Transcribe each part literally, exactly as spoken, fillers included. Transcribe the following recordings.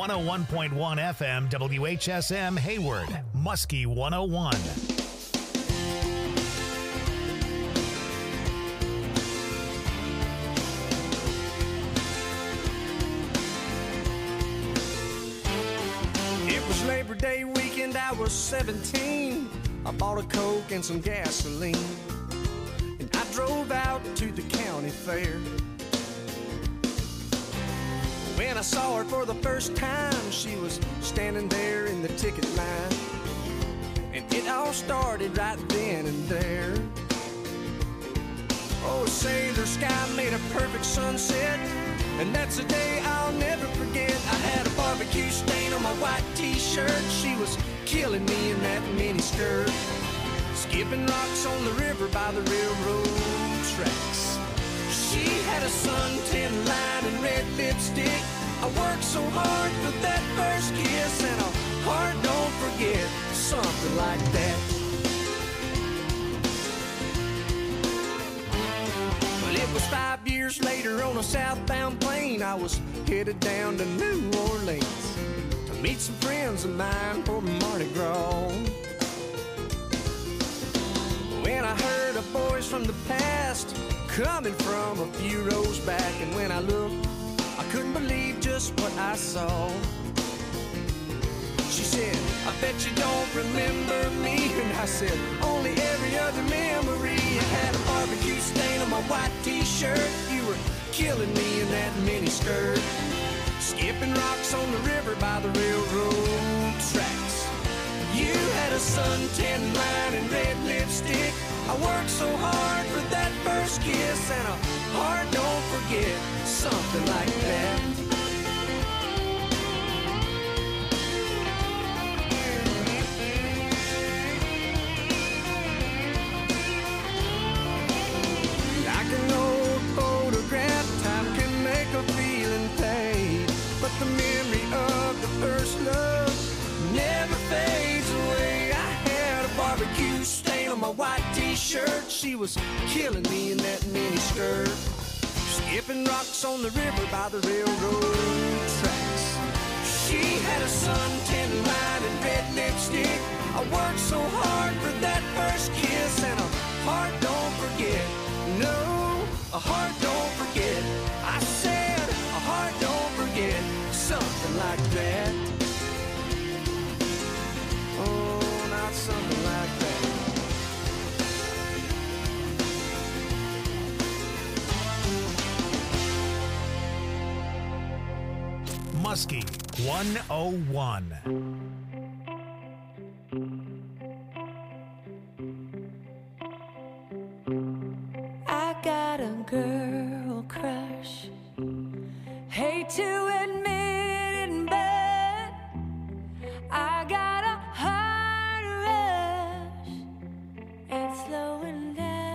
one oh one point one F M, W H S M Hayward, Muskie one oh one. It was Labor Day weekend, I was seventeen. I bought a Coke and some gasoline, and I drove out to the county fair. When I saw her for the first time, she was standing there in the ticket line, and it all started right then and there. Oh, say, the sky made a perfect sunset, and that's a day I'll never forget. I had a barbecue stain on my white t-shirt. She was killing me in that mini skirt, skipping rocks on the river by the railroad tracks. She had a suntan line and red lipstick. I worked so hard for that first kiss, and a heart don't forget, something like that. Well, it was five years later on a southbound plane. I was headed down to New Orleans to meet some friends of mine for Mardi Gras. When I heard a voice from the past coming from a few rows back, and when I looked, I couldn't believe just what I saw. She said, I bet you don't remember me. And I said, only every other memory. I had a barbecue stain on my white t-shirt. You were killing me in that mini skirt, skipping rocks on the river by the railroad tracks. You had a suntan line and red lipstick. I worked so hard for that first kiss, and a heart don't forget, something like that. Like an old photograph, time can make a feeling fade, but the memory of the first love never fades away. I had a barbecue stain on my white t-shirt. She was killing me in that mini skirt, skipping rocks on the river by the railroad tracks. She had a suntan line and red lipstick. I worked so hard for that first kiss, and a heart don't forget. No, a heart don't forget. I said a heart don't forget, something like that. Oh, not something like that. Muskie one oh one. I got a girl crush. Hate to admit it, but I got a heart rush. It's slowing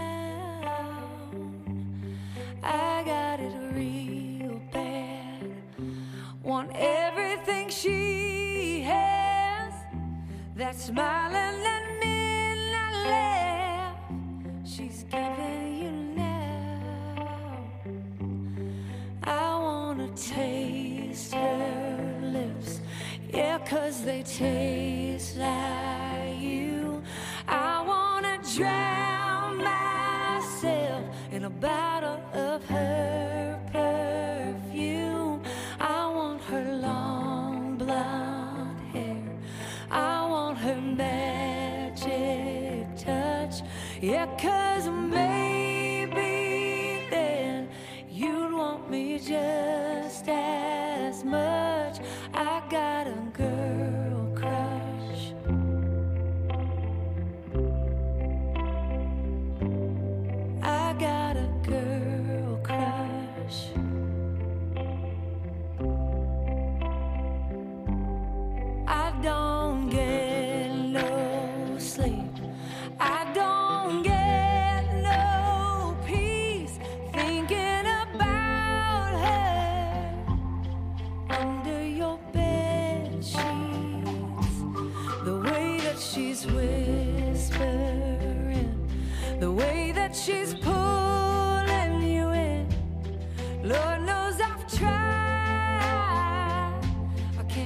down. I got it real bad. Want everything she has. That smiling and midnight laugh she's giving you now. I wanna taste her lips, yeah, 'cause they taste like you. I wanna drown myself in a bottle of her perfume. I want her long blonde hair, I want her magic touch, yeah, 'cause maybe then you'd want me just as much. I got a girl crush. I got a girl crush. I don't get no sleep. I don't get no peace thinking about her under your bed sheets. The way that she's whispering, the way that she's pulling you in. Lord knows I've tried. I can't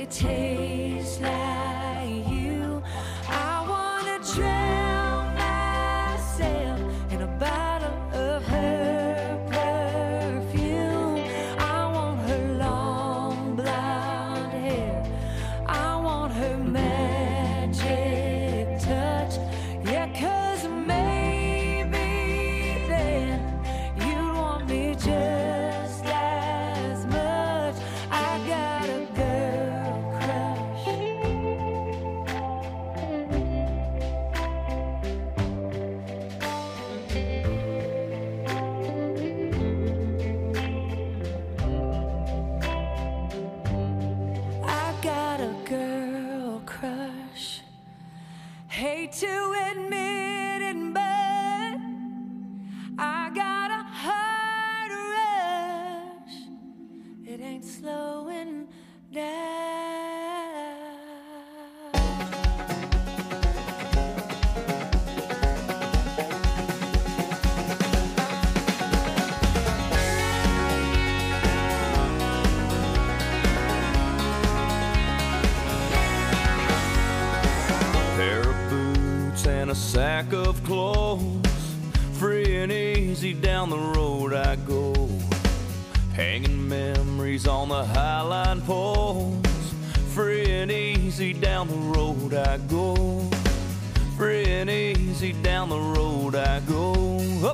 taste like you. I wanna drown myself in a bottle of her perfume. I want her long blonde hair. I want her magic touch. Yeah, 'cause maybe then you'd want me just as much. I got a girl crush. I got a girl crush. Hate to admit it, but I got a heart rush. It ain't slowing down. Pair of boots and a sack of clothes, free and easy down the road I go, hanging memories on the highline poles. Free and easy down the road I go, free and easy down the road I go. Up.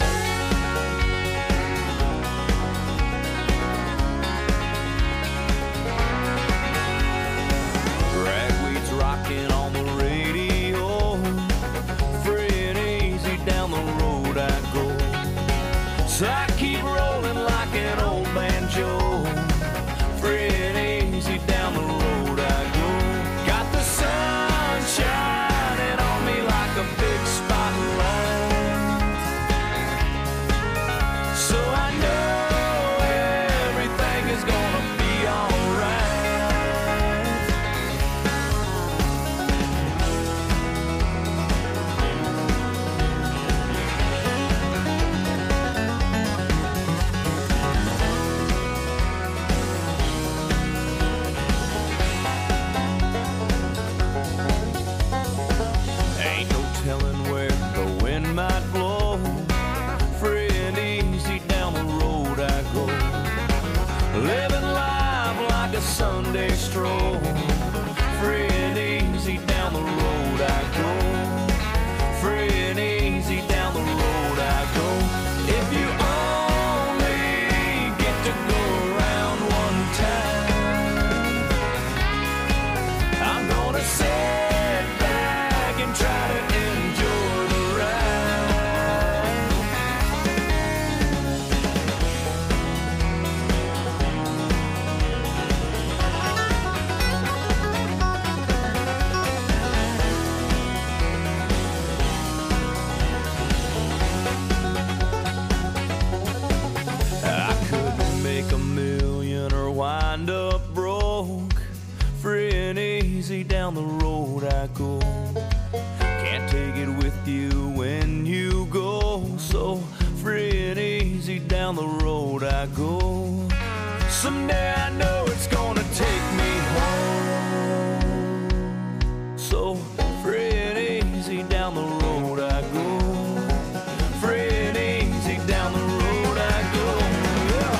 Ragweed's rocking on the radio, free and easy down the road I go. So I keep rolling like an old banjo, free and easy down the road I go. Got the sun shining on me like a big spotlight, so I know everything is gonna be alright. Ain't no telling where the wind might blow, free and easy down the road I go, living life like a Sunday stroll, free and easy down the road I go, free and easy down the road I go. If you only get to go around one time, I'm gonna sit back and try to enjoy the ride. I couldn't make a million or wind up broke, free and easy down the road I go. Can't take it with you when you go, so free and easy down the road I go. Someday I know it's gonna take me home, so free and easy down the road I go, free and easy down the road I go. Yeah.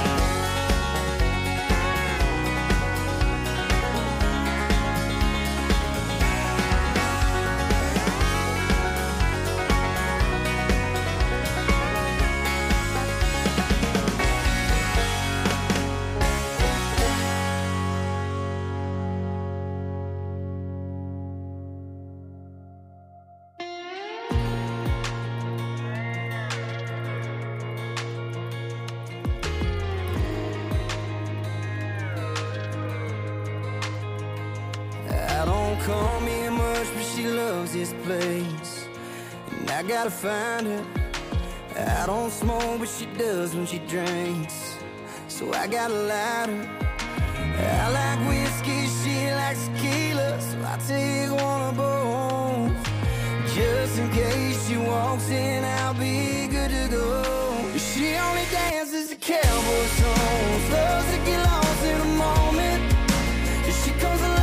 I don't come here much, but she loves this place, and I gotta find her. I don't smoke, but she does when she drinks, so I gotta light her. I like whiskey, she likes tequila, so I take one of both, just in case she walks in, I'll be good to go. She only dances to cowboy songs, loves to get lost in a moment. She comes along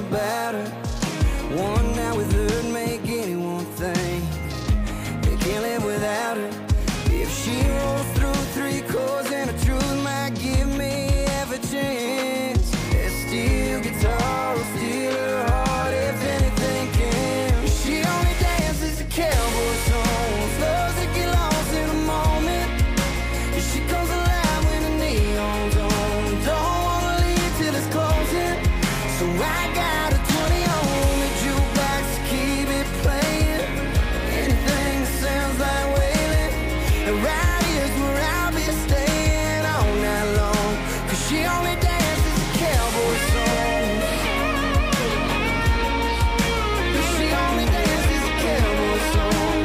about her. One night with her make anyone think they can't live without her. If she rolls through three chords and the truth might give me half a chance, that steel guitar will steal her heart if anything can. She only dances the cowboy songs, loves to get lost in a moment. She comes alive when the neon's on, don't wanna leave till it's closing. So I got a twenty on the jukebox to keep it playing. Anything that sounds like wailing, and right here's where I'll be staying all night long. Cause she only dances the cowboy songs. She only dances the cowboy songs.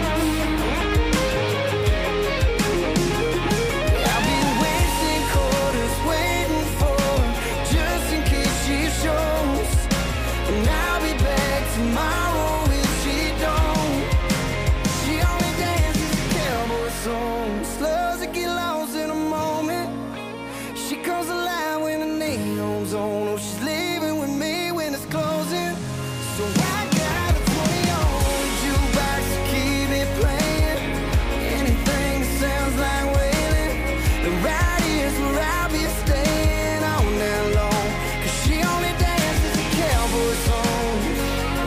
I'll be wasting quarters waiting for her, just in case she shows. And I'll be back tomorrow if she don't. She only dances the cowboy songs, loves to get lost in a moment. She comes alive when the neon's on. Oh, she's leaving with me when it's closing. So I got a twenty on the jukebox to keep it playing. Anything that sounds like wailing, the right here's where I'll be staying all night long. Cause she only dances the cowboy songs.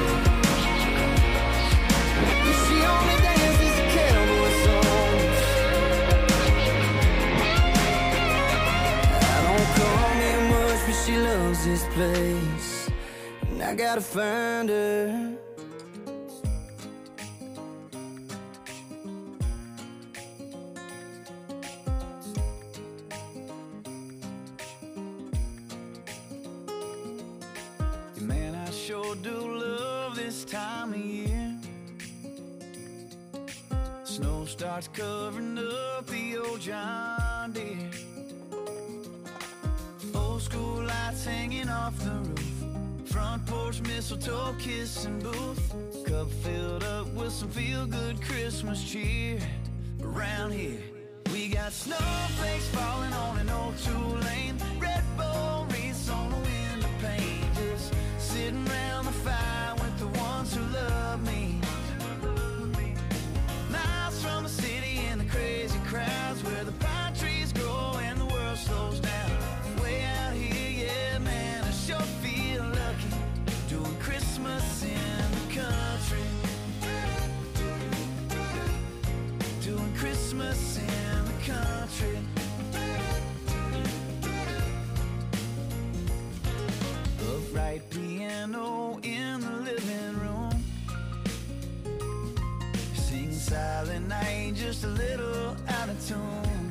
She only dances the cowboy songs. I don't call me much, but she loves this place, and I gotta find her. Yeah, man, I sure do love this time of year. Snow starts covering up the old John Deere. Old school lights hanging off the roof, front porch mistletoe kissing booth, cup filled up with some feel-good Christmas cheer. Around here we got snowflakes falling on an old two-lane, red bull wreaths on the window pane, just sitting around the fire with the ones who love me. Miles from the city and the crazy crowds where the pine trees grow and the world slows down. Way out here, yeah, man, I sure feel lucky, doing Christmas in the country. Doing Christmas in the country. Upright piano in the living room, sing Silent Night just a little out of tune.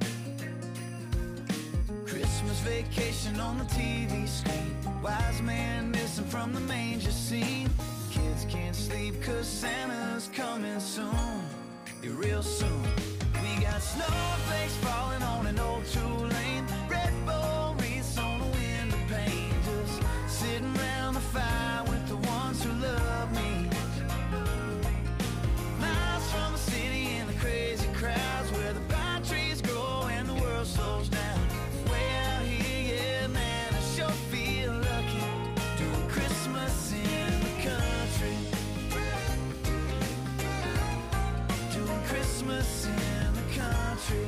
Christmas Vacation on the T V screen, wise man missing from the manger scene. Kids can't sleep cause Santa's coming soon, yeah, real soon. We got snowflakes falling on an old two-lane, red bull wreaths on the window pane, just sitting around the fire with the ones who love me. Miles from the city and the crazy crowds where the pine trees grow and the world slows down. Way out here, yeah, man, I sure feel lucky, doing Christmas in the country. Doing Christmas in the country.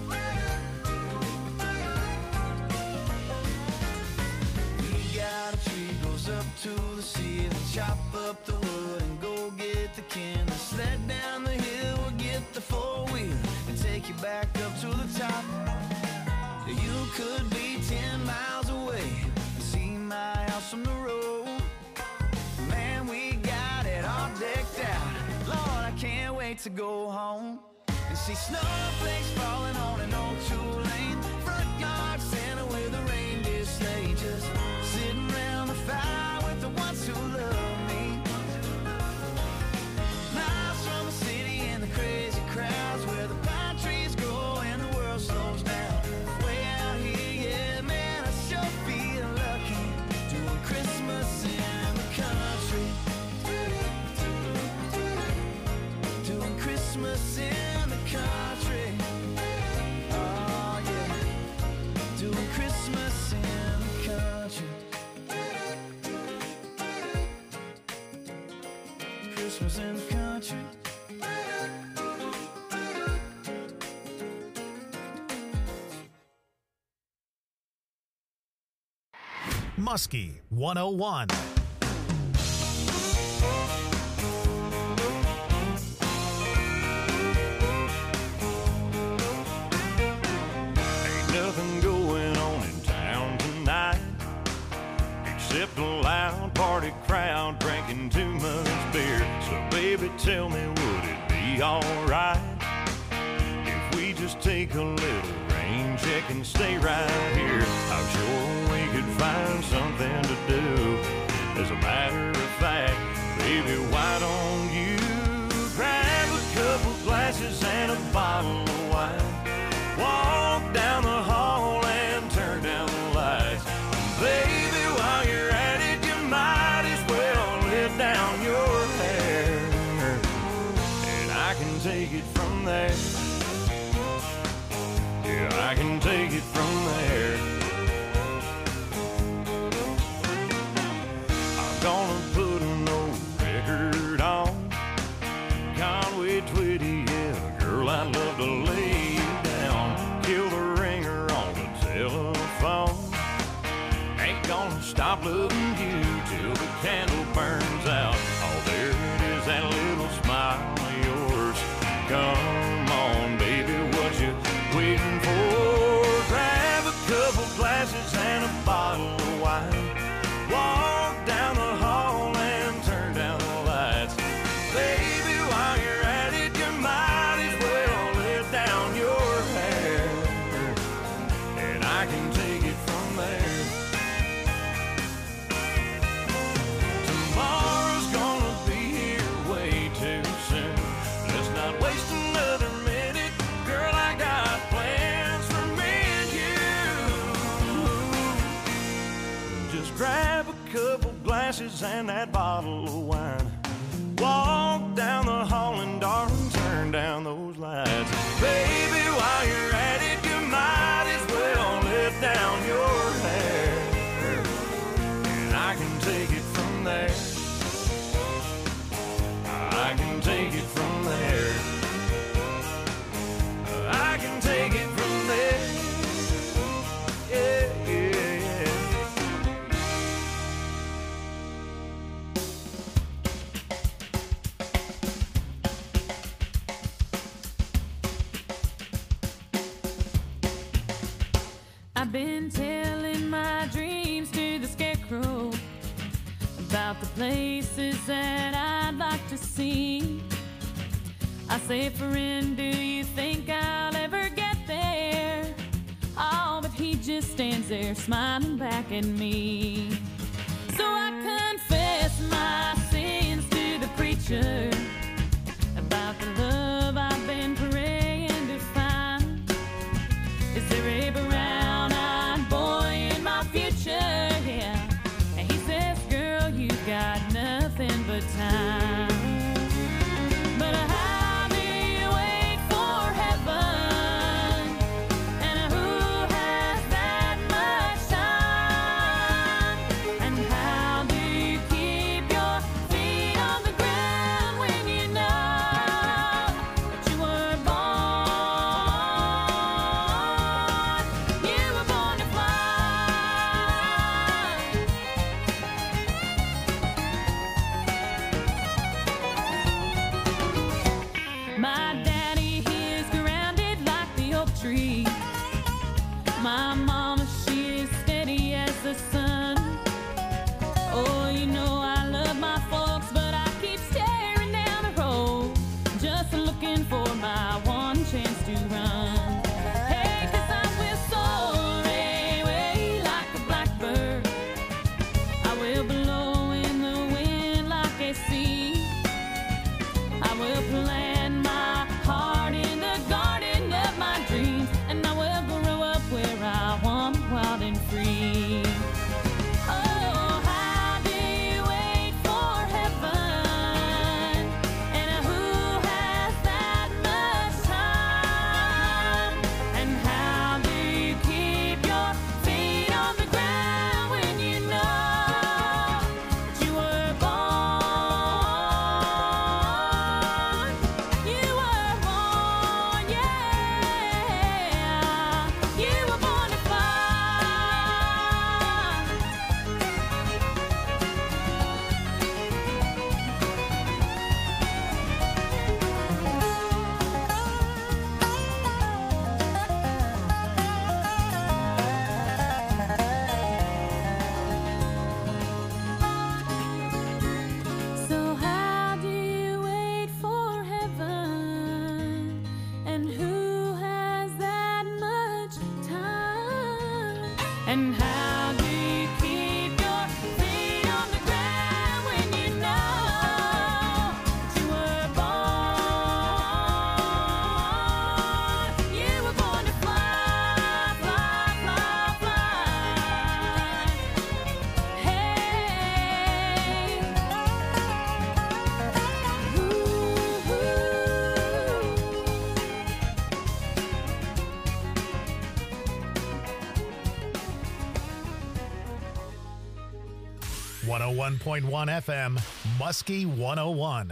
We got a tree goes up to the ceiling, chop up the wood and go get the kindling. Sled down the hill, we'll get the four-wheel and take you back up to the top. You could be ten miles away and see my house from the road. Man, we got it all decked out. Lord, I can't wait to go home and see snowflakes falling on an old two-lane, front yard Santa with a reindeer sleigh, just sitting around the fire with the ones who love me. Miles from the city and the crazy crowds where the pine trees grow and the world slows down. Way out here, yeah, man, I sure feel lucky, doing Christmas in the country. Doing Christmas in the country. Oh yeah, doing Christmas in the country. Muskie one oh one. Ain't nothing going on in town tonight except a loud party crowd drinking too much beer. So baby, tell me, would it be alright if we just take a little rain check and stay right here? I'm sure we could find something to do. As a matter of fact, baby, why don't you grab a couple glasses and a bottle of wine, walk down the hall and turn down the lights. Baby, while you're at it, you might as well let down your hair, and I can take it from there. Yeah, I can take it from there. I'm gonna put an old record on, Conway Twitty, yeah, girl, I'd love to lay you down. Kill the ringer on the telephone. Ain't gonna stop loving you till the candle burns out. Oh, there it is, that little smile of yours. Come on, baby, what you waiting for? Grab a couple glasses and a bottle of wine, walk down the hall and turn down the lights. Baby, while you're at it, you might as well let down your hair, and I can take it from there. Tomorrow's gonna be here way too soon. Let's not waste another minute. Girl, I got plans for me and you. Just grab a couple glasses and that bottle of wine, walk down the hall and darling, turn down those lights. Baby, while you're at it, you might as well let down your hair, and I can take it from there. I can take it from there. I can take it from there. Yeah, yeah, yeah. I've been telling my dreams to the scarecrow about the places that I'd like to see. I say, friend, do you think I'll ever get there? Oh, but he just stands there smiling back at me. So I confess my sins to the preacher about the love I've been praying to find. Is there a brown-eyed boy in my future? Yeah. And he says, girl, you got nothing but time. But how do you wait for heaven? And who has that much time? And how do you keep your feet on the ground when you And how do you keep your feet on the ground when you know you were born? You were born to fly, fly, fly, fly. Hey. Ooh, ooh. one oh one point one F M, Muskie one oh one.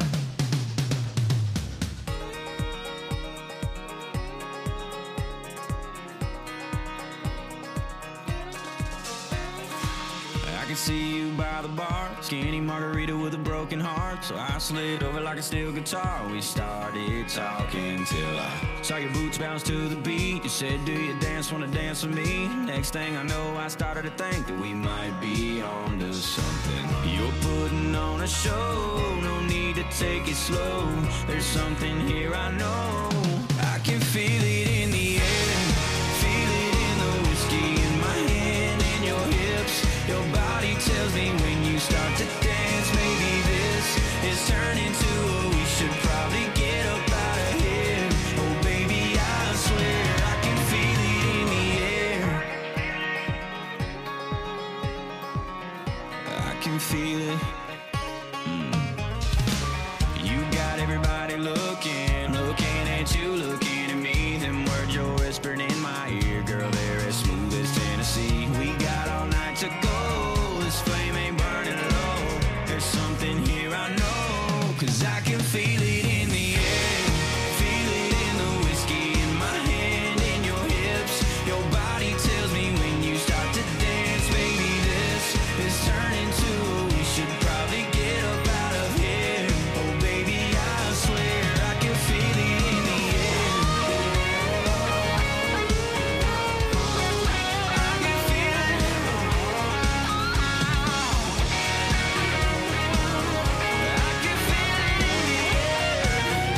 I can see you by the bar, skinny margarita with a broken heart. So I slid over like a steel guitar. We started talking till I saw your boots bounce to the beat. You said, do you dance, wanna dance with me? Next thing I know, I started to think that we might be on to something. You're putting on a show, no need to take it slow. There's something here I know. I can feel it in the air, feel it in the whiskey in my hand and your hips. Your body tells me when you start to dance, maybe this is turning to a we should probably get up out of here. Oh baby, I swear I can feel it in the air. I can feel it. Mm. You got everybody looking, looking at you, looking at me. Them words you're whispering in my ear, girl, they're as smooth as Tennessee. We got all night to go. This flame ain't burning low. There's something here I know, 'cause I can feel it in the air, feel it in the whiskey in my hand and your hips. Your body tells me when you start to dance, baby, this is turning to a we should probably get up out of here. Oh baby, I swear I can feel it in the air. I can feel it. I can feel it in the air.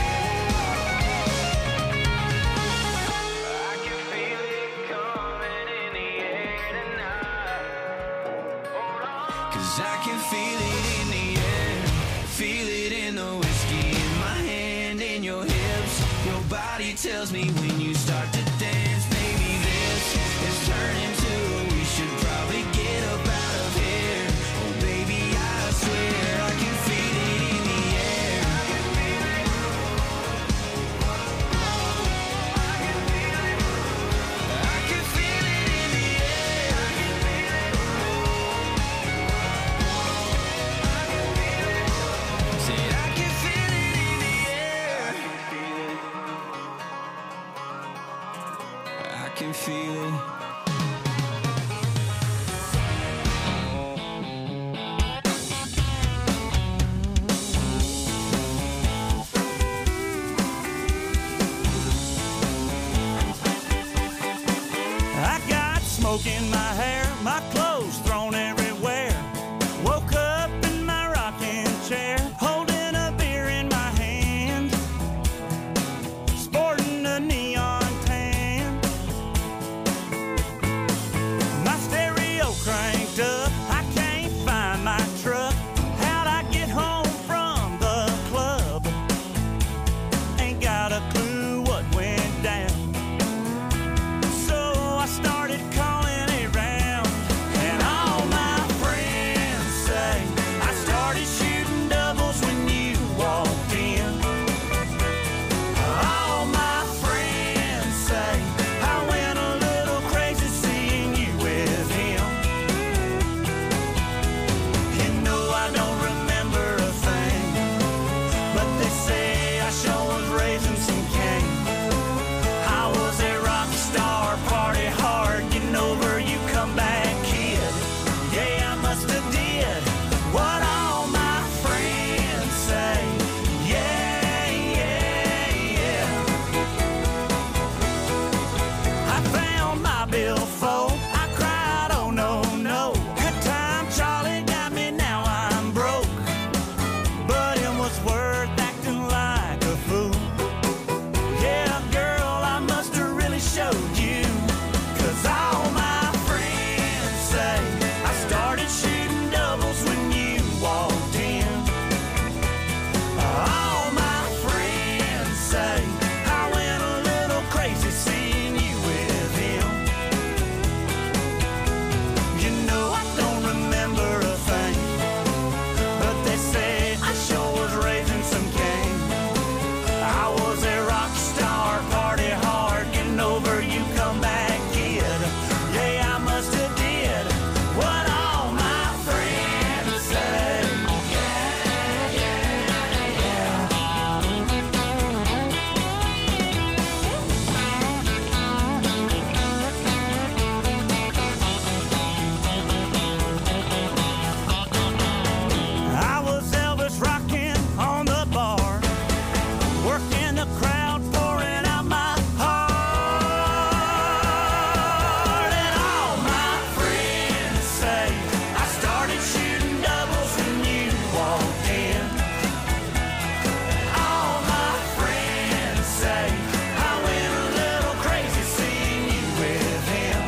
I can feel it coming in the air tonight. Hold on. 'Cause I can feel it in the air, feel it in the whiskey in my hand and your hips. Your body tells me when you start to dance, baby, this is turning to a we should probably get up out of here. Oh baby, I swear I can feel it in the air. I can feel it. I can feel it. I can feel it in the air. I can feel it. I can feel it. Said I can feel it in the air. I can feel it. I got smoke in my hair, my clothes thrown everywhere. Woke up in my rocking chair, holding a beer in my hand, sporting a neon tan. My stereo cranked up, I can't find my truck. How'd I get home from the club? Ain't got a clue what went down. So I started calling around, and all my friends say I started shooting doubles when you walked in. All my friends say I went a little crazy seeing you with him. You know I don't remember a thing, but they say I sure was raising some cane. the crowd pouring out my heart. And all my friends say I started shooting doubles when you walked in. All my friends say I went a little crazy seeing you with him.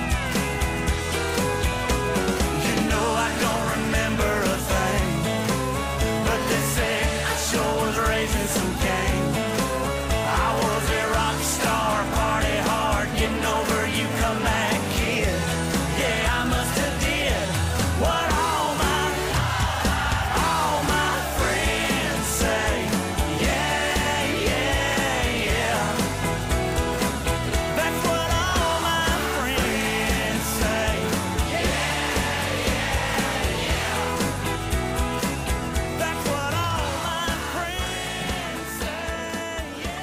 You know I don't remember a thing, but they say I sure was raising some cane. I was a rock star, party hard, getting over you come back kid. Yeah, I must have did what all my, all my friends say. Yeah, yeah, yeah. That's what all my friends say. Yeah, yeah, yeah. That's what all my friends say. Yeah,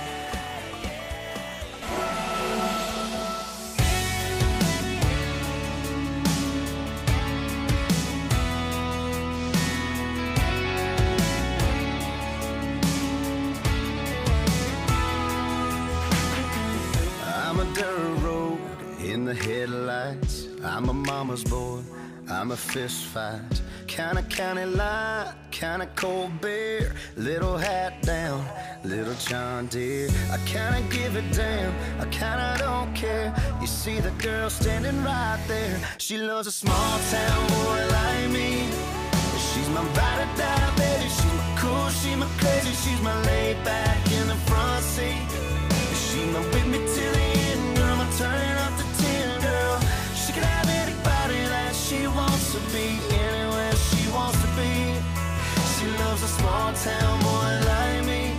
I'm a dirt road in the headlights. I'm a mama's boy, I'm a fist fight. Kinda county line, kinda cold beer. Little hat down, little John Deere. I kinda give a damn, I kinda don't care. You see the girl standing right there. She loves a small town boy like me. She's my ride or die, baby. She's my cool, she's my crazy. She's my laid back in the front seat. She's my with me till the end, girl. I'm turning up the ten, girl. She can have anybody that she wants to be, anywhere she wants to be. She loves a small town boy like me.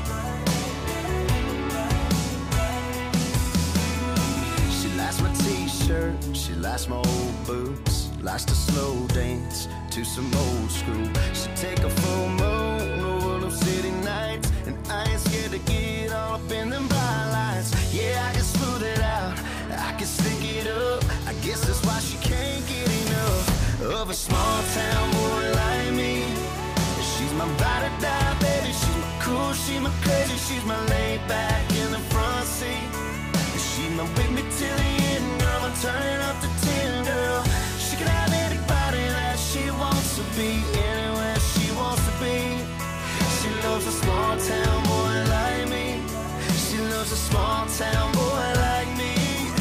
She likes my t-shirt, she likes my old boots, likes to slow dance to some old school. She take a full moon over them city nights, and I ain't scared to get all up in them bright lights. Yeah, I can smooth it out, I can stick it up. I guess that's why she can't get enough of a small town boy like me. She's my ride or die, baby. She's my cool, she's my crazy. She's my laid back in the front seat. She's my with me till the end, girl. I'm turning up the ten, girl. She can have anybody that she wants to be, anywhere she wants to be. She loves a small town boy like me. She loves a small town boy like me.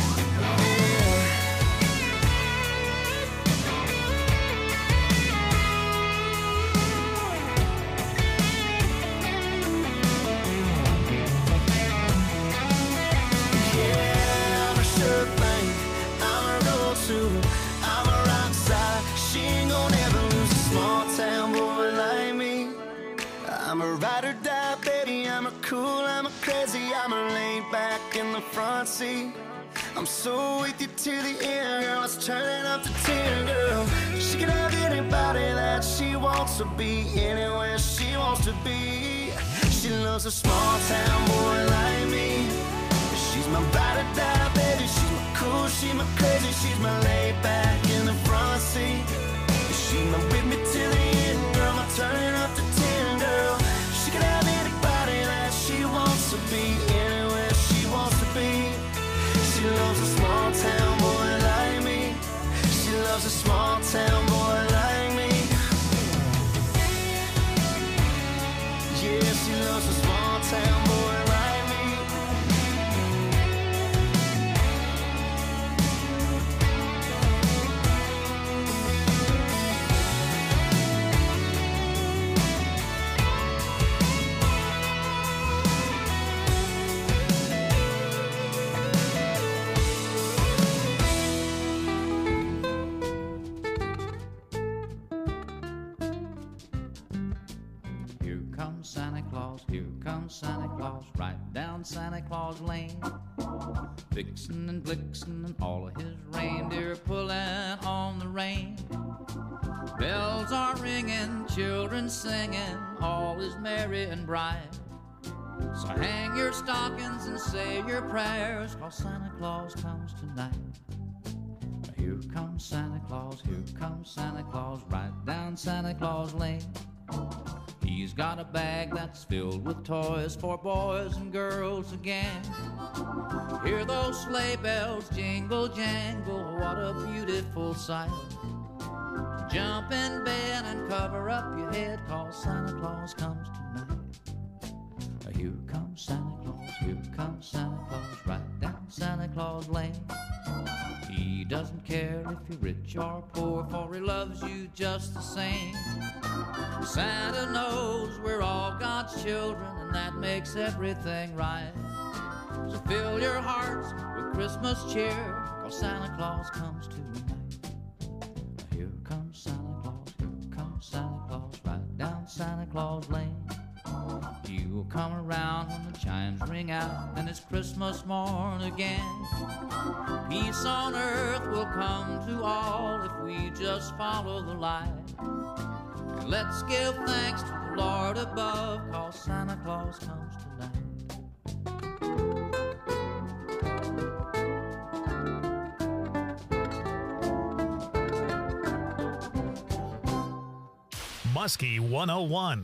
Yeah, I'm a sure thing, I'm a roll too, I'm a rock star. She ain't gonna ever lose a small town boy like me. I'm a ride or die, baby. I'm a cool, I'm a crazy. I'm a laid back in the front seat. I'm so with you to the end, girl. It's turning up the ten, girl. She can have anybody that she wants to be, anywhere she wants to be. She loves a small town boy like me. She's my ride or die, baby. She's my cool, she's my crazy. She's my laid back in the front seat. She's my with me till the end, girl. I'm turning up the ten, girl. She can have anybody that she wants to be, anywhere she wants to be. She loves a small town boy like me. She loves a small town boy like me. Yeah, she loves a small town boy like me. Here comes Santa Claus, here comes Santa Claus, right down Santa Claus Lane. Vixen and Blixen and all of his reindeer pulling on the rein. Bells are ringing, children singing, all is merry and bright. So hang your stockings and say your prayers, 'cause Santa Claus comes tonight. Here comes Santa Claus, here comes Santa Claus, right down Santa Claus Lane. He's got a bag that's filled with toys for boys and girls again. Hear those sleigh bells jingle jangle, what a beautiful sight. Jump in bed and cover up your head, 'cause Santa Claus comes tonight. Here comes Santa Claus, here comes Santa Claus, right down Santa Claus Lane. He doesn't care if you're rich or poor, for he loves you just the same. Santa knows we're all God's children, and that makes everything right. So fill your hearts with Christmas cheer, 'cause Santa Claus comes tonight. Here comes Santa Claus, here comes Santa Claus, right down Santa Claus Lane. He will come around when the chimes ring out, then it's Christmas morn again. Peace on earth will come to all if we just follow the light. And let's give thanks to the Lord above, 'cause Santa Claus comes tonight. Muskie one oh one.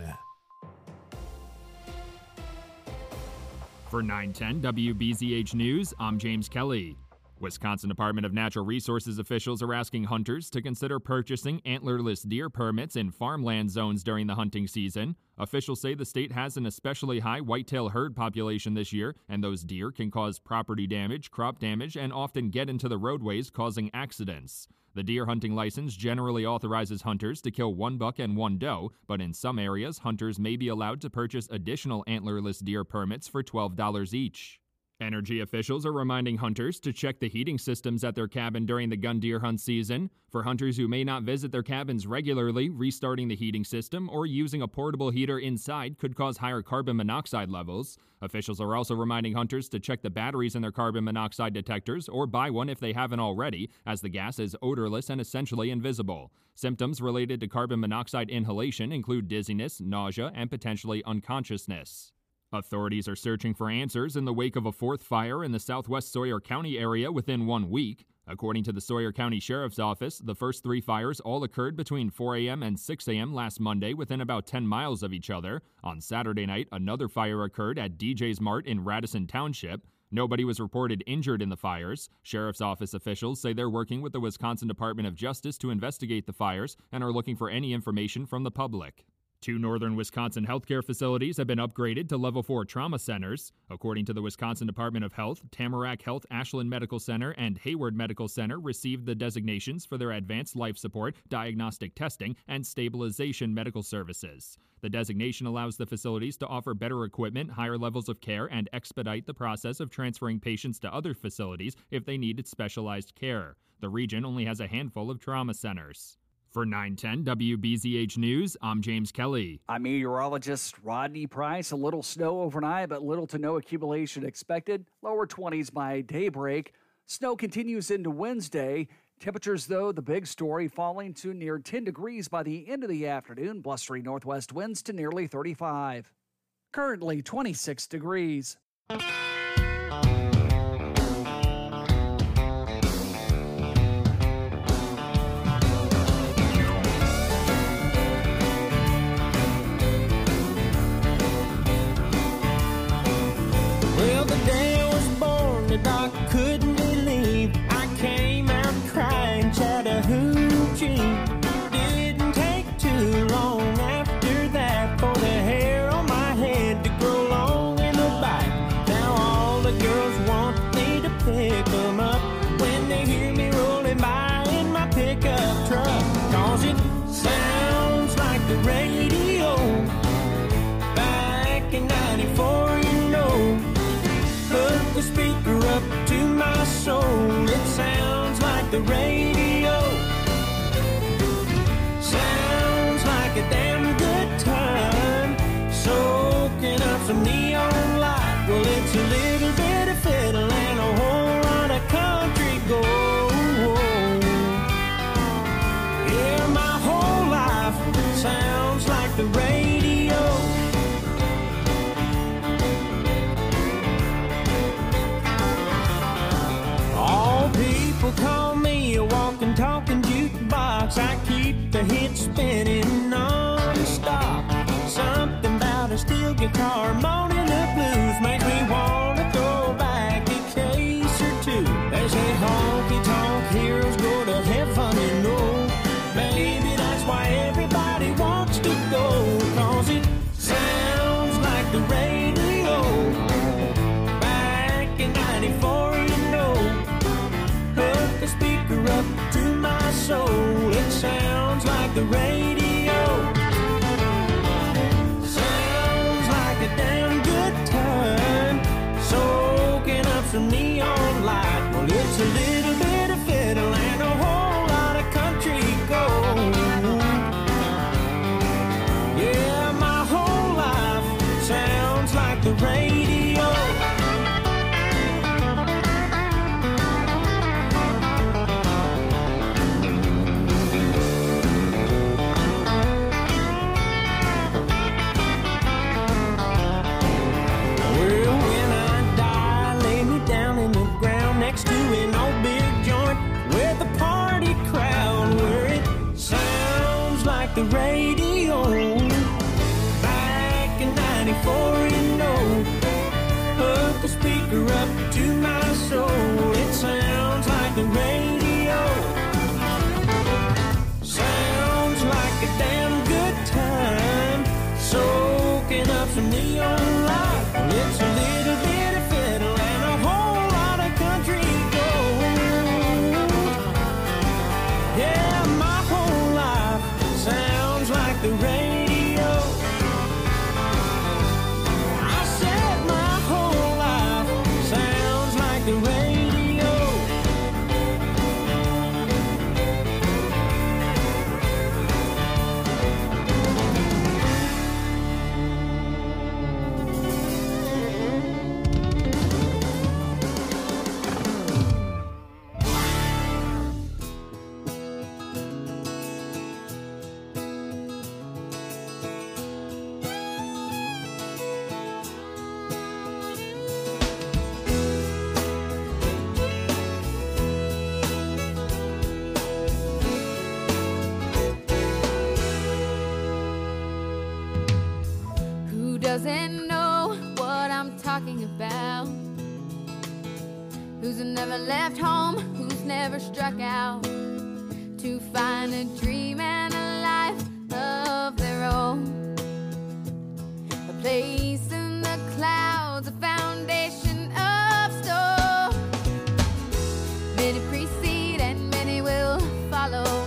For nine ten W B Z H News, I'm James Kelly. Wisconsin Department of Natural Resources officials are asking hunters to consider purchasing antlerless deer permits in farmland zones during the hunting season. Officials say the state has an especially high whitetail herd population this year, and those deer can cause property damage, crop damage, and often get into the roadways, causing accidents. The deer hunting license generally authorizes hunters to kill one buck and one doe, but in some areas, hunters may be allowed to purchase additional antlerless deer permits for twelve dollars each. Energy officials are reminding hunters to check the heating systems at their cabin during the gun deer hunt season. For hunters who may not visit their cabins regularly, restarting the heating system or using a portable heater inside could cause higher carbon monoxide levels. Officials are also reminding hunters to check the batteries in their carbon monoxide detectors or buy one if they haven't already, as the gas is odorless and essentially invisible. Symptoms related to carbon monoxide inhalation include dizziness, nausea, and potentially unconsciousness. Authorities are searching for answers in the wake of a fourth fire in the southwest Sawyer County area within one week. According to the Sawyer County Sheriff's Office, the first three fires all occurred between four a.m. and six a.m. last Monday within about ten miles of each other. On Saturday night, another fire occurred at D J's Mart in Radisson Township. Nobody was reported injured in the fires. Sheriff's Office officials say they're working with the Wisconsin Department of Justice to investigate the fires and are looking for any information from the public. Two northern Wisconsin healthcare facilities have been upgraded to level four trauma centers. According to the Wisconsin Department of Health, Tamarack Health Ashland Medical Center and Hayward Medical Center received the designations for their advanced life support, diagnostic testing, and stabilization medical services. The designation allows the facilities to offer better equipment, higher levels of care, and expedite the process of transferring patients to other facilities if they needed specialized care. The region only has a handful of trauma centers. For nine ten W B Z H News, I'm James Kelly. I'm meteorologist Rodney Price. A little snow overnight, but little to no accumulation expected. Lower twenties by daybreak. Snow continues into Wednesday. Temperatures, though, the big story, falling to near ten degrees by the end of the afternoon. Blustery northwest winds to nearly thirty-five. Currently twenty-six degrees. Well, the day I was born, the doc couldn't believe I came out crying Chattahoochee. Didn't take too long after that for the hair on my head to grow long in the back. Now all the girls want me to pick them up when they hear me rolling by in my pickup truck. 'Cause it sounds like the radio back in ninety-four, you know. Put the speaker up to my soul. It sounds like the radio. Sounds like a damn good time. Soaking up some neon light. Well, it's a little bit of fiddle and a whole lot of country gold. Yeah, my whole life sounds like the radio. People call me a walking, talking jukebox. I keep the hits spinning non-stop. Some your car, moaning the blues makes me wanna throw back a case or two. They say honky-tonk heroes go to heaven, you know. Maybe that's why everybody wants to go, 'cause it sounds like the radio. Back in ninety-four, you know. Hook the speaker up to my soul. It sounds like the radio. Sounds like a damn good time. Soaking up some neon light. Well, it's a little bit of fiddle and a whole lot of country gold. Yeah, my whole life sounds like the radio. Well, when I die, lay me down in the ground next to an old big joint with a party crowd where it sounds like the radio. Back in ninety-four, you know. Hook the speaker up to my soul. It sounds like the radio. Sounds like a damn good time. Soaking up some neon light. Well, it's a little bit of fiddle and a whole lot of country gold. Yeah, my whole life sounds like the radio. I said my whole life sounds like the radio. Who doesn't know what I'm talking about? Who's never left home? Who's never struck out to find a dream and a life of their own? A place in the clouds, a foundation of stone. Many precede and many will follow.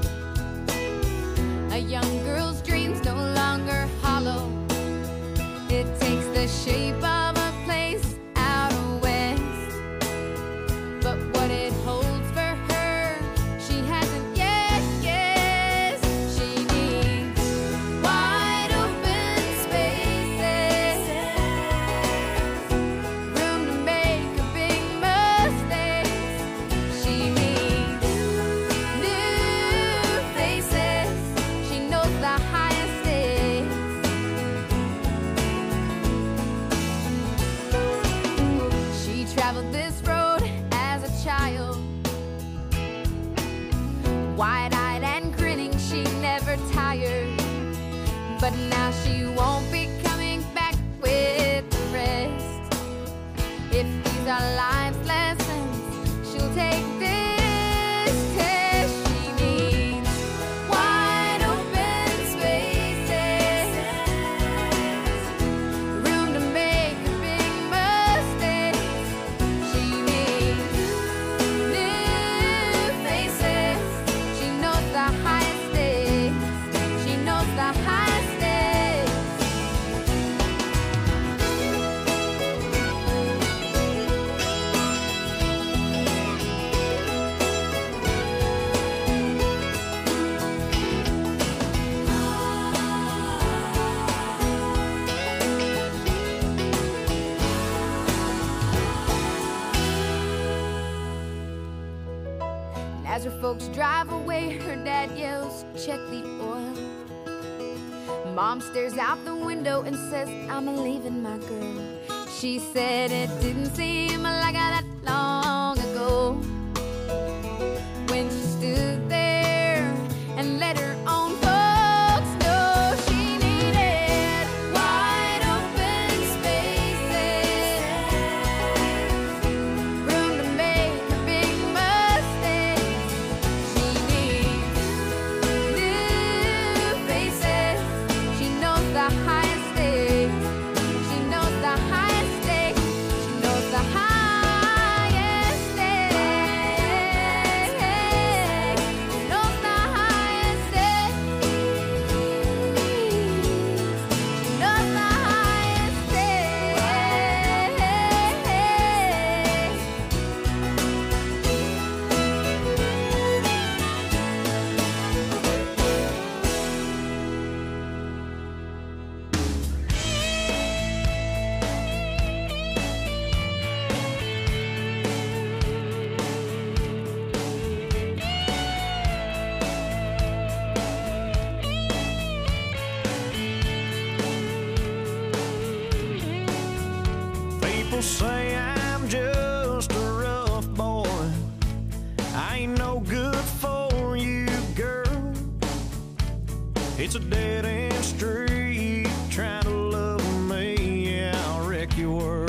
A young girl's dreams no longer hollow. It takes the shape of a place out west. But what it holds for her, she hasn't yet guessed. She needs wide open spaces, room to make a big mistake. She needs new faces. She knows the highest stakes. She traveled this road as a child, wide-eyed and grinning, she never tired. But now she won't be coming back with the rest. If these are life's lessons, she'll take this test. She needs wide open spaces, room to make a big mistake. She needs new faces. She knows the highest stakes. She knows the highest stakes. As her folks drive away, her dad yells, "Check the oil." Mom stares out the window and says, "I'm leaving my girl." She said it didn't seem like that long ago when she stood there and let her own folks know she needed wide open say I'm just a rough boy. I ain't no good for you, girl. It's a dead-end street trying to love me. Yeah, I'll wreck your world.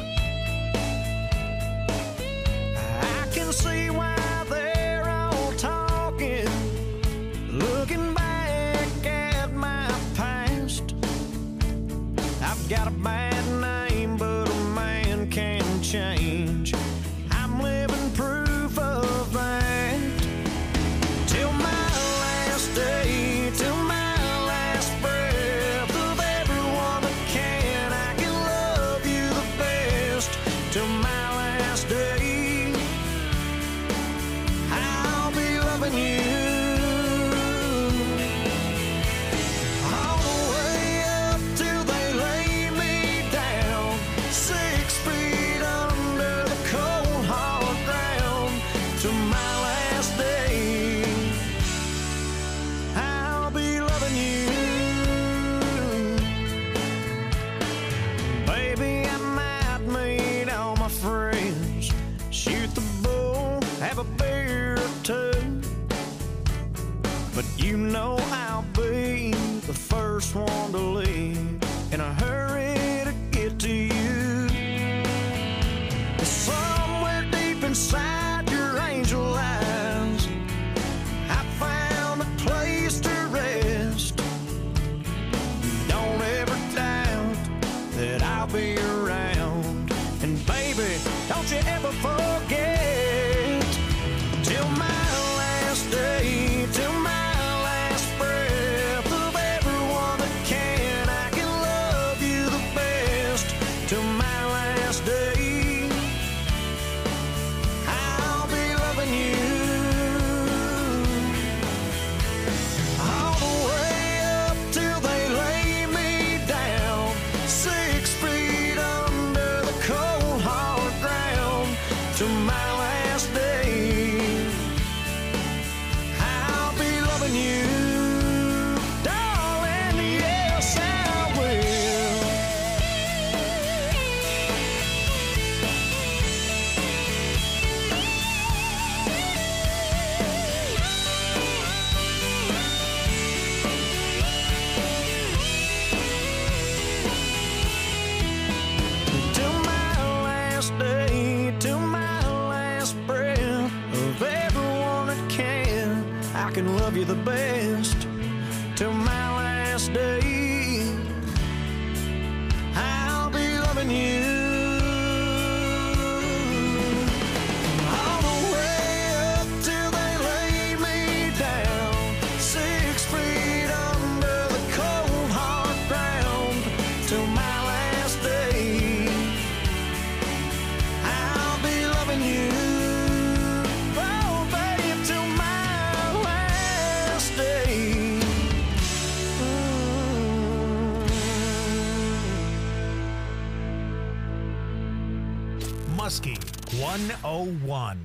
I can see why they're all talking, looking back at my past. I've got a bad name, but a man can change. I'm living proof of that. Till my last day, till my last breath of everyone that can, I can love you the best. Till my last day, I'll be loving you. All the way up till they lay me down, six feet under the cold hard ground. Till my last day, I'll be loving you. Baby, I might meet all my friends, shoot the bull, have a beer or two, but you know I'll be the first one to leave, in a hurry to get to you. Somewhere deep inside your angel eyes, I found a place to rest. Don't ever doubt that I'll be around. And baby, don't you ever forget, till my last day, till my last breath of everyone that can, I can love you the best. Till my last day, I'll be loving you. All the way up till they lay me down, six feet under the cold hard ground. Till my last day, I'll be loving you, darling. Yes, I will. Till my last day, till my last breath of everyone that can, I can love you the best. Till my last day, I'll be loving you. All the way up till they lay me down, six feet under the cold hard ground. Till my last day, I'll be loving you. Oh, baby, till my last day. Muskie one oh one.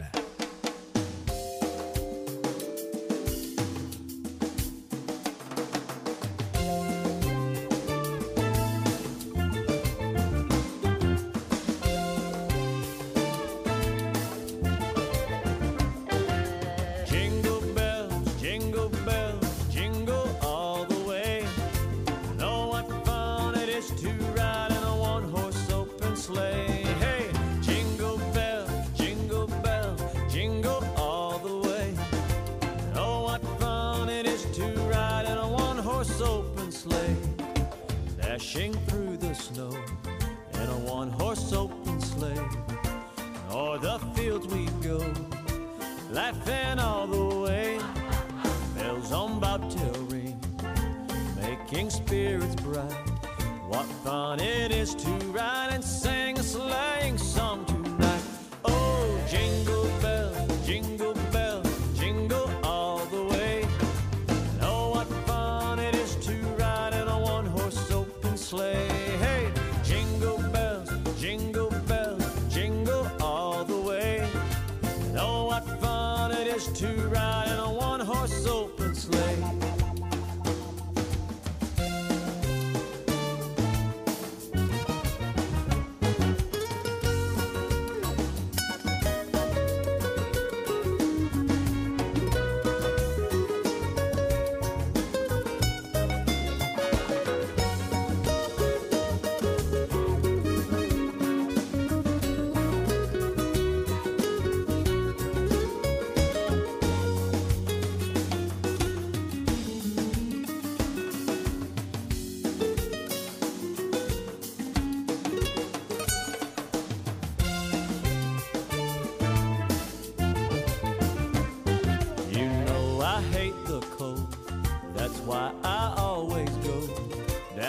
Jingle bells, jingle bells, jingle all the way. Know what fun it is to ride in a one-horse open sleigh. Hey, jingle bells, jingle bells, jingle all the way. Know what fun it is to ride in a one-horse open sleigh. Dashing through the snow in a one-horse open sleigh. O'er the fields we go, laughing all the way. Bells on bobtail ring, making spirits bright. What fun it is to ride and sing a sleighing song tonight. Oh, jingle bells, jingle bells, jingle all the way. Oh, what fun it is to ride in a one-horse open sleigh. Hey, jingle bells, jingle bells, jingle all the way. Oh, what fun it is to ride in a one-horse open sleigh.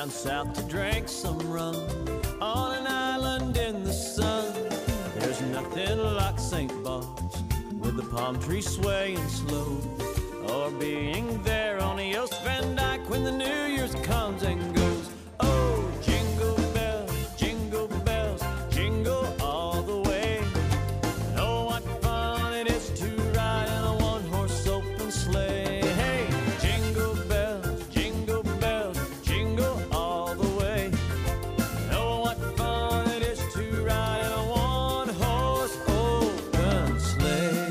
down south to drink some rum on an island in the sun. There's nothing like Saint Bart's with the palm trees swaying slow, or being there on the Oost Van Dyke when the New Year's comes and goes. Oh, jingle bells, jingle bells, jingle all the way. Oh, what fun it is to ride in a one-horse open sleigh. Hey, jingle bells, jingle bells, jingle all the way. Oh, what fun it is to ride in a one-horse open sleigh.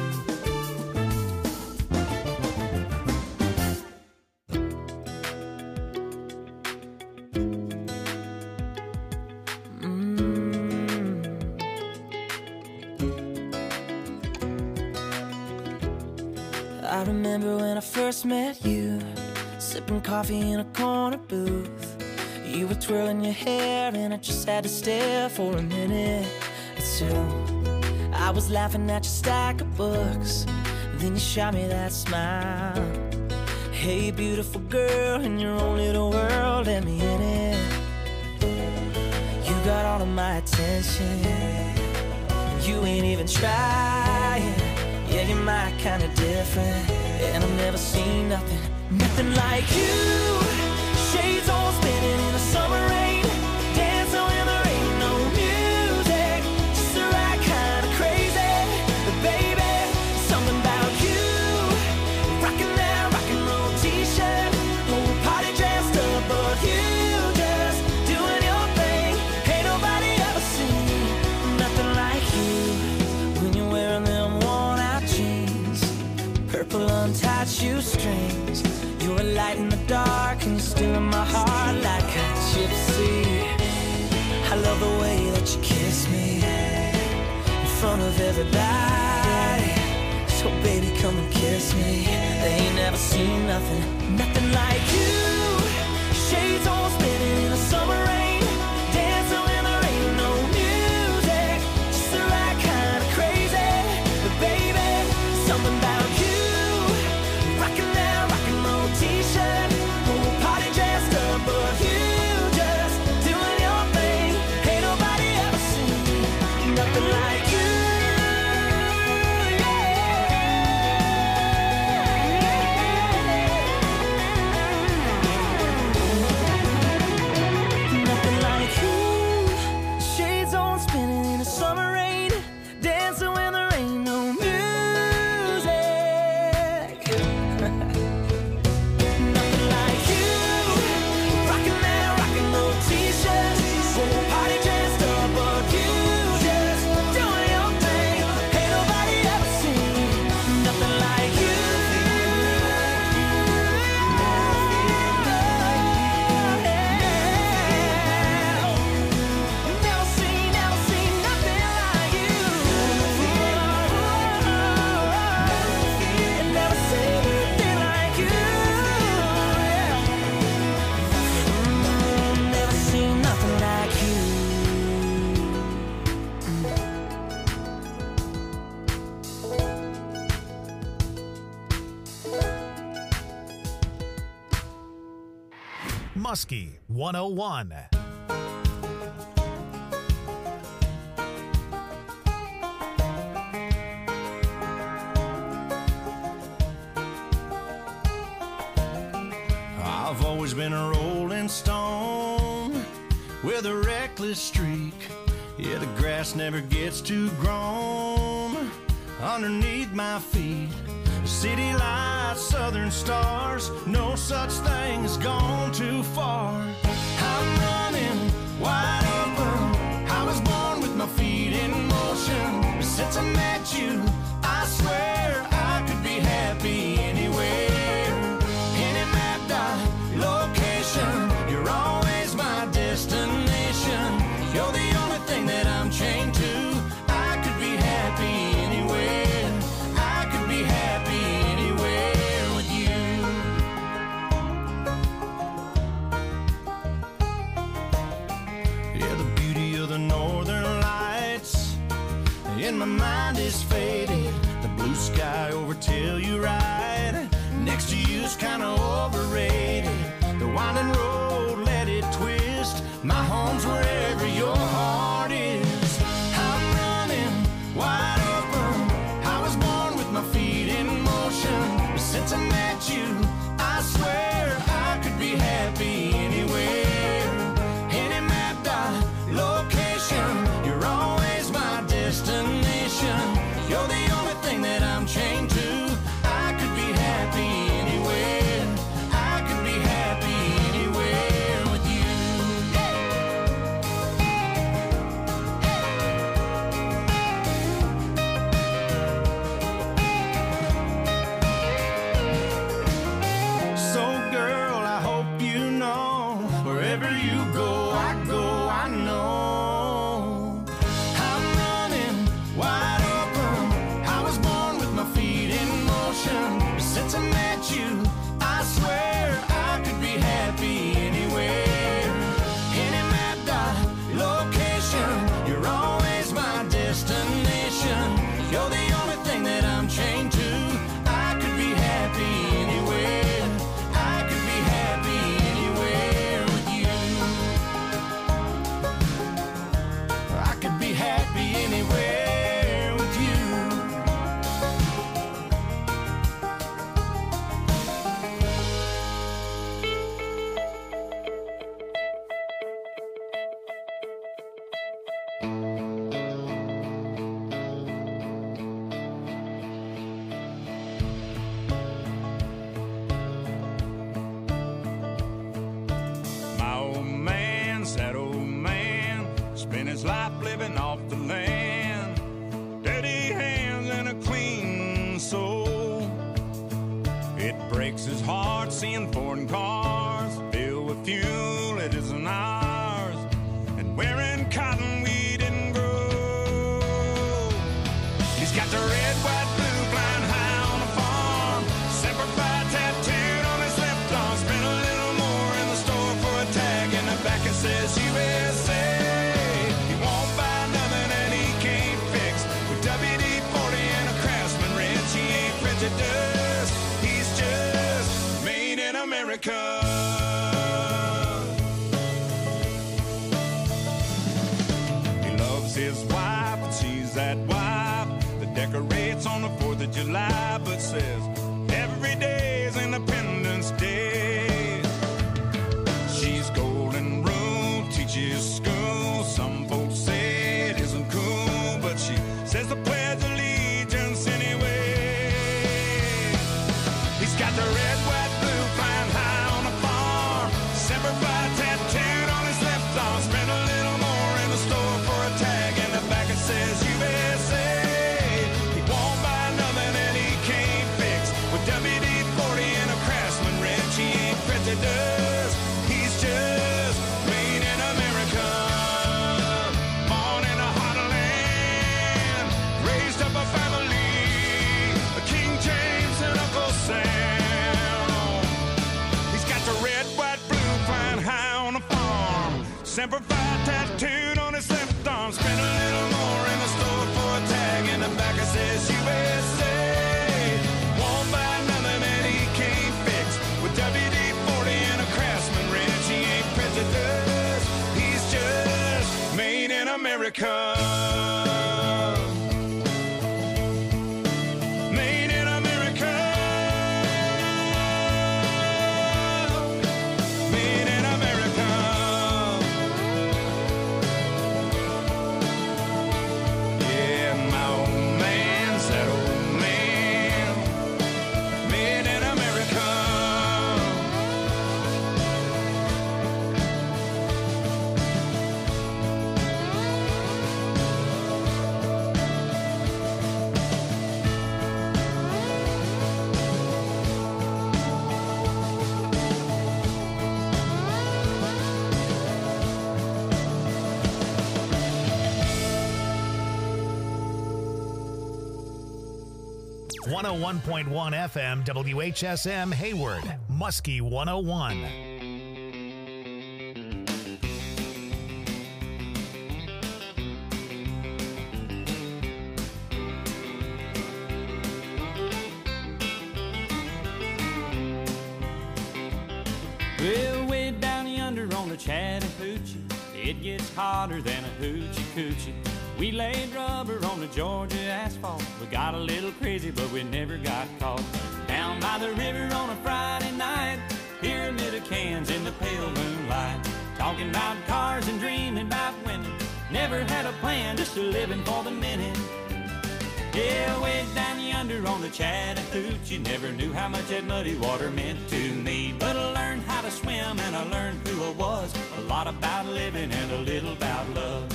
I remember when I first met you, sipping coffee in a corner booth. You were twirling your hair and I just had to stare for a minute or two. I was laughing at your stack of books, then you shot me that smile. Hey, beautiful girl, in your own little world, let me in it. You got all of my attention, and you ain't even trying. Yeah, you're my kind of different, and I've never seen nothing, nothing like you. Shades all spinning in the summer rain, dancing when there ain't no music, just the right kind of crazy. But baby, something about you, rocking that rock and roll t-shirt, whole party dressed up, but you just doing your thing. Ain't nobody ever seen nothing like you when you're wearing them worn-out jeans, purple untied shoestrings. You're a light in the dark and you're still in my heart like a gypsy. I love the way that you kiss me in front of everybody. So baby, come and kiss me. They ain't never seen nothing, nothing like you. Shades all spinning in the summer rain, dancing when there ain't no music, just the right kind of crazy. But baby, something about you, rocking that rock and roll t-shirt, whole party dressed up, but you just doing your thing. Ain't nobody ever seen nothing like you. Nothing like you. Shades on spinning in the summer rain, dancing when there ain't no music. Nothing like you, rocking that rock and roll t-shirt, whole party dressed up, but you just doing your thing. Ain't nobody ever seen nothing like you. Never seen, never seen nothing like you. Never seen nothing like you. Never seen nothing like you. Muskie one oh one. I've always been a rolling stone with a reckless streak. Yeah, the grass never gets too grown underneath my feet. City lights, southern stars, no such thing as gone too far. I'm running wide open. I was born with my feet in motion. Since I met you, I swear I could be happy anywhere. Any mapped out location, you're always my destination. You're the only thing that I'm chained to. I could be happy anywhere. I could be happy anywhere with you. Yeah, the beauty of the northern lights in my mind is faded. The blue sky over Telluride next to you's kinda overrated. The winding road, let it best. My home's wherever your heart is. I'm running wide open. I was born with my feet in motion. But since I met you, I swear I could be happy anywhere. Any map dot location, you're always my destination. You're the only thing that I'm chained to. I could be happy anywhere. I could be happy anywhere with you. So girl, I hope you know, wherever you go, I go, I know. I'm running wide open. I was born with my feet in motion. Since I met you, I swear I could be happy anywhere. Any map dot location, you're always my destination. You're the only thing that I'm chained to. I could be happy anywhere. I could be happy anywhere with you. I could be happy anywhere with you. My old man, sad old man, spent his life living off the land. Dirty hands and a clean soul. It breaks his heart seeing foreign cars filled with fuel it isn't ours, and wearing cotton we didn't grow. He's got the red, white, blue, flying high on the farm. Semper Fi tattooed on his left arm. Spent a little more in the store for a tag in the back it says U S A. He won't buy nothing that he can't fix. With W D forty and a Craftsman wrench, he ain't prejudiced. He's just made in America. He loves his wife, and she's that wife that decorates on the fourth of July, but says every day is Independence Day. She's golden rule, teaches school. Some folks say it isn't cool, but she says the Pledge of Allegiance anyway. He's got the red, white, blue, flying high on the farm. Semper Fi tattooed on his left arm. Spent a little more in the store for a tag in the back it says U S A. He won't buy nothing that he can't fix. With W D forty and a Craftsman wrench, he ain't prejudiced. He's just made in America. Born in a hot land, raised up a family, a King James and Uncle Sam. He's got the red, white, blue, flying high on the farm. Semper Fi tattooed on his left arm. Spent a little more in the store for a tag in the back it says U S A. Won't buy nothing that he can't fix. With W D forty and a Craftsman wrench, he ain't prejudiced. He's just made in America. Made in America. Made in America. Yeah, my old man, sad old man, made in America. one oh one point one F M W H S M Hayward, Muskie one oh one. Well, way down yonder on the Chattahoochee, Chattahoochee, it gets hotter than a hoochie coochie. We laid rubber on the Georgia asphalt. We got a little crazy, but we never got caught. Down by the river on a Friday night, pyramid of cans in the pale moonlight. Talking about cars and dreaming about women. Never had a plan, just a living for the minute. Yeah, way down yonder on the Chattahoochee, never knew how much that muddy water meant to me. But I learned how to swim and I learned who I was. A lot about living and a little about love.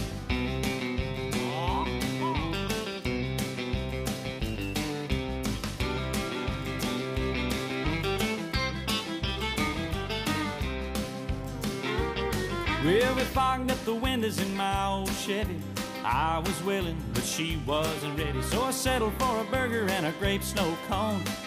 Well, we fogged up the windows in my old Chevy. I was willing, but she wasn't ready. So I settled for a burger and a grape snow cone.